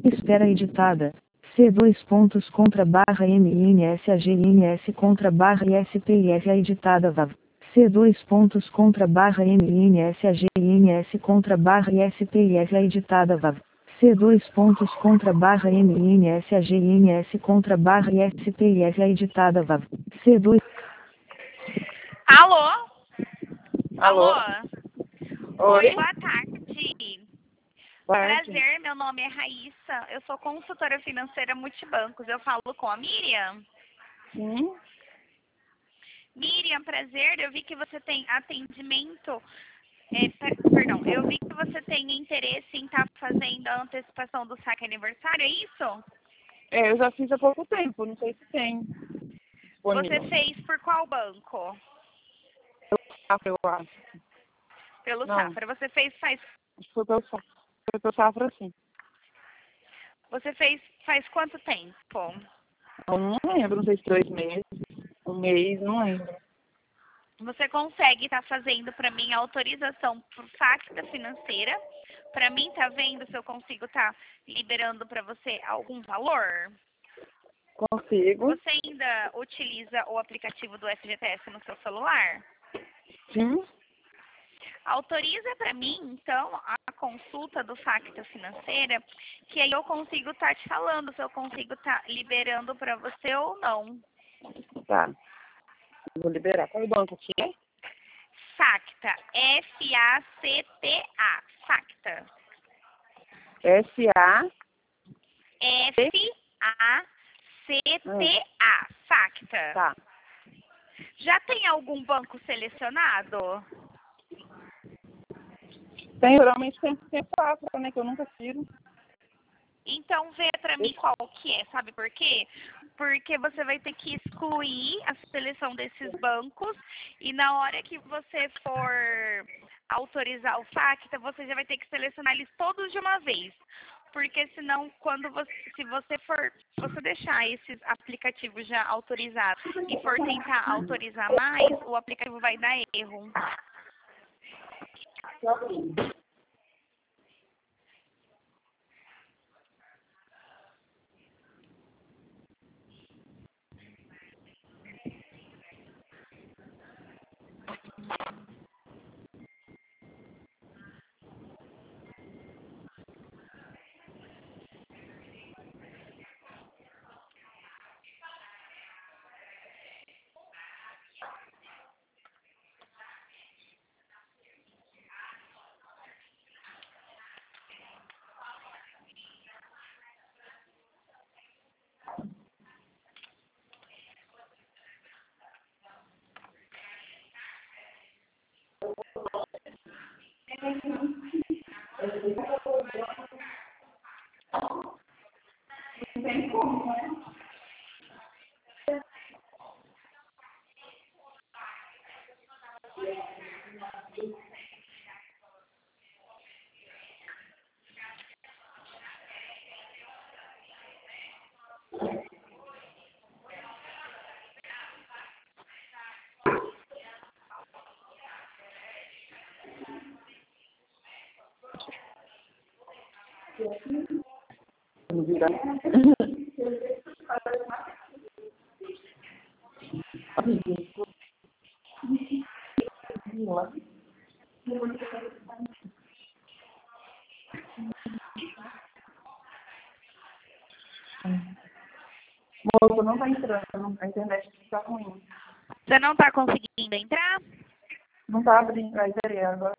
Espera editada. C dois pontos contra barra MINSAGINS contra barra ISPIFA editada VAV. C dois pontos contra barra MINSAGINS contra barra ISPIFA editada VAV. C dois pontos contra barra MINSAGINS contra barra ISPIFA editada VAV. C2. Alô? Alô? Oi, Oi? boa tarde. Boa tarde. Prazer, meu nome é Raíssa. Eu sou consultora financeira multibancos. Eu falo com a Miriam. Sim? Miriam, prazer. Eu vi que você tem atendimento. Perdão, eu vi que você tem interesse em estar fazendo a antecipação do saque aniversário, é isso? É, eu já fiz há pouco tempo, não sei se tem. Você fez por qual banco? Eu acho. Pelo Não. Safra. Você fez faz. Acho que foi pelo Safra, sim. Você fez faz quanto tempo? Eu não lembro, não sei se 2 meses, 1 mês, não lembro. Você consegue estar fazendo para mim a autorização por facta financeira? Para mim, tá vendo se eu consigo estar liberando para você algum valor? Consigo. Você ainda utiliza o aplicativo do FGTS no seu celular? Sim? Autoriza para mim, então, a consulta do facta financeira, que aí eu consigo estar te falando se eu consigo estar liberando para você ou não. Tá. Vou liberar. Qual é o banco que é? Facta, F-A-C-T-A, Facta. S-A... F-A-C-T-A, Facta. Tá. Já tem algum banco selecionado? Tem, geralmente tem Safra, né, que eu nunca tiro. Então vê pra mim qual que é, sabe por quê? Porque você vai ter que excluir a seleção desses bancos e na hora que você for autorizar o Facta, você já vai ter que selecionar eles todos de uma vez. Porque senão, se você deixar esses aplicativos já autorizados e for tentar autorizar mais, o aplicativo vai dar erro. Moço, não tá entrando, a internet tá ruim. Você não está conseguindo entrar? Não tá abrindo, aí peraí, agora.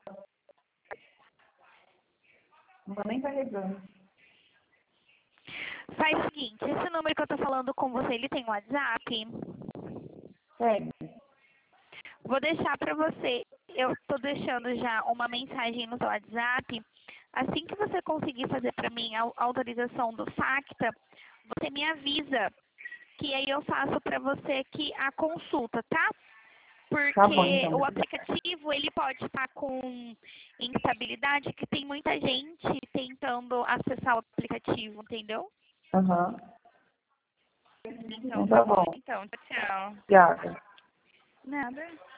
Não tá nem carregando. Faz o seguinte, esse número que eu tô falando com você, ele tem WhatsApp? Tem. Vou deixar para você, eu tô deixando já uma mensagem no seu WhatsApp. Assim que você conseguir fazer para mim a autorização do Facta, você me avisa, que aí eu faço para você aqui a consulta, tá? Porque Tá bom, então. o aplicativo, ele pode estar com instabilidade, que tem muita gente tentando acessar o aplicativo, entendeu? Aham. Então, Tá bom. Então, tchau. Obrigada. Nada.